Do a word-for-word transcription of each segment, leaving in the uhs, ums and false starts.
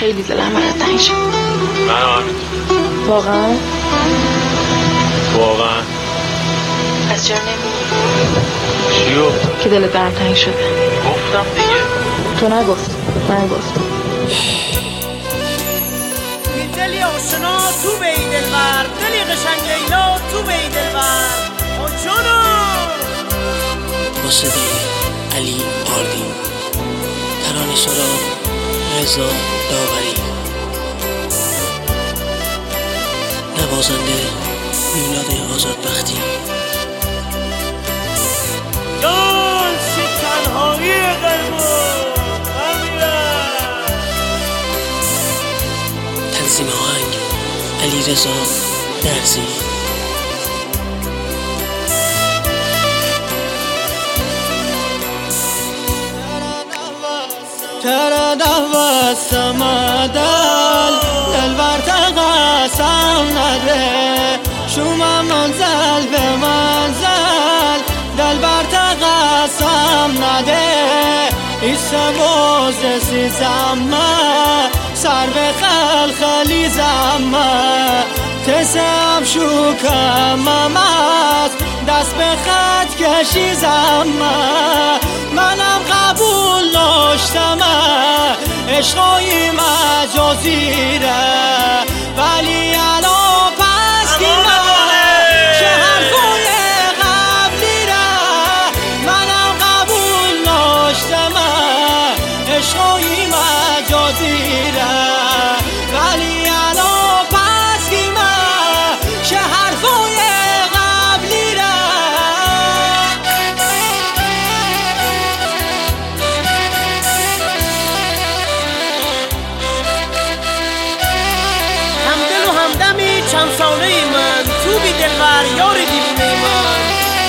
خیلی دلم برات تنگ شد. من همینطور. واقعا؟ واقعا. پس چرا نمیگی؟ چیو؟ که دلت برات تنگ شده. گفتم دیگه. تو نگفت، من گفتم. دلی آشنا تو به این دلبر، دلی قشنگ لیلا تو به این دلبر. آ جانم. با صدای علی آردین، ترانه سرا رضا داوری، نوازنده میلاد آزادبختی. جان چه تنهایی قلبم امیرم. تنظیم آهنگ علی رضا درزی. ترى دعوة سمادال دلبر قسم نده شما منزل به منزل دلبر قسم نده ایسا باز سی زمه سر به خلخلی زمه تسم شوکم است دست به خط کشی زمه منم قبول داشتم عشقای مجازیره ولی الان پس گیره که حرفای قبلی ره منم قبول داشتم عشقای مجازیره ولی الان پس گیره که حرفای قبلی ره. همدل و همدمی چند ساله من تو بی دلبر یار دیوونه من.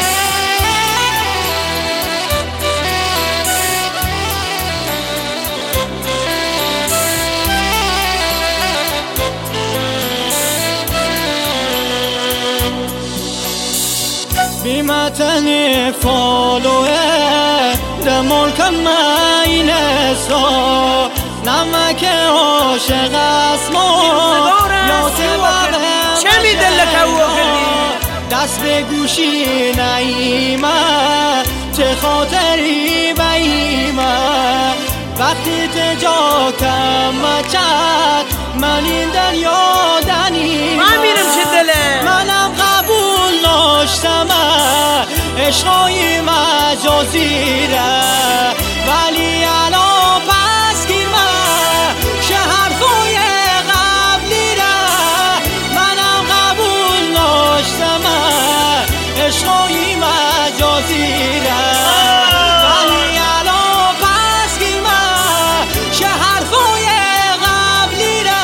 بیمتنی فالوه ده ملکم این سا نمک عاشق اسما یا تبقه چه می دلت او کردی دست به گوشی نایمه چه خاطری بیمه وقتی تجا کم چد من این دریا دنیمه من میرم چه دله منم قبول داشتم عشقای مجازیره ولی الان پس گیرمه که حرفای قبلی ره منم قبول داشتم عشقای مجازیره ولی الان پس گیرمه که حرفای قبلی ره.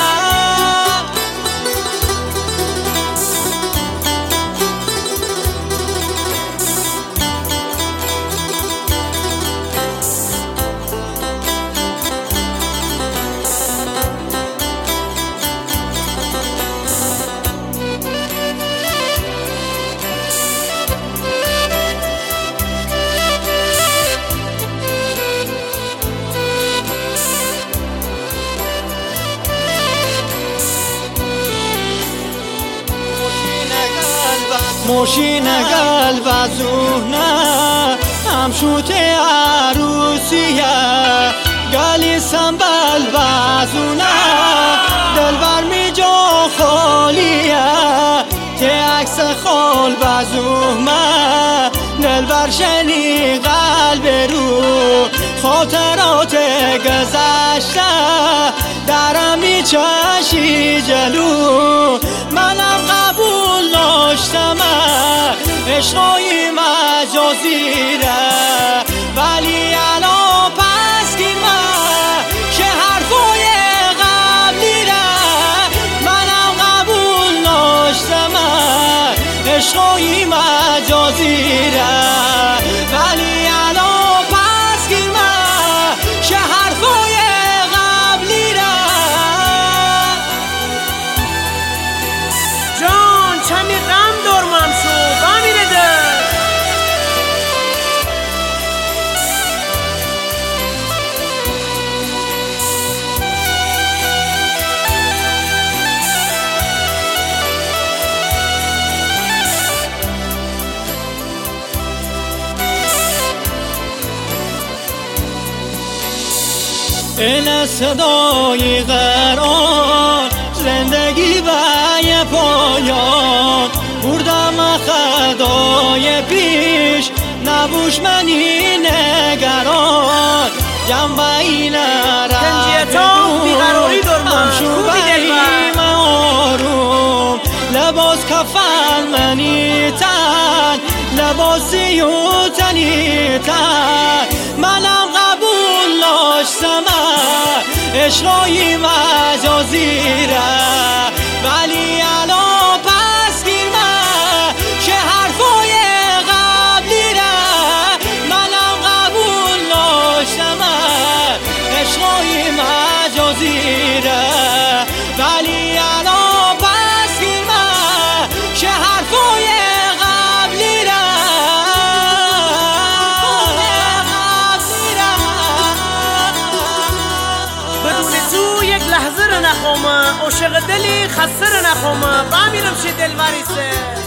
موشین قلب از نه هم شوت عروسیه گلی سنبل بازونه دلبر می جا خالیه ته عکس خال بازومه دلبر شنی قلب رو خاطرات گذشته درم می چشی جلو منم قبول داشتم عشقای مجازیره ولی الان پس گیرمه که حرفای قبلی ره منم قبول داشتم عشقای مجازیره ولی الان پس گیرمه که حرفای قبلی ره. جان چمی غم دارمم شد امیره ده این صدای قرار زندگی و یه پایان بردم خدای پیش نبوش منی نگران جنبه این تنجیتا بیقراری درمان خوبی دلبر آروم لباس کفن منی تن لباسی و تنی تن منم قبول داشتم اشرای مجازیره ولی الان پس گیر من چه حرفای قبلی ره منم قبول داشتم اشرای مجازیره ولی الان پس گیر من چه حرفای قبلی ره بدون تو یک لحظه رو نخوام عاشق دلی خسته رو نخوام بمیرم چه دلبریسه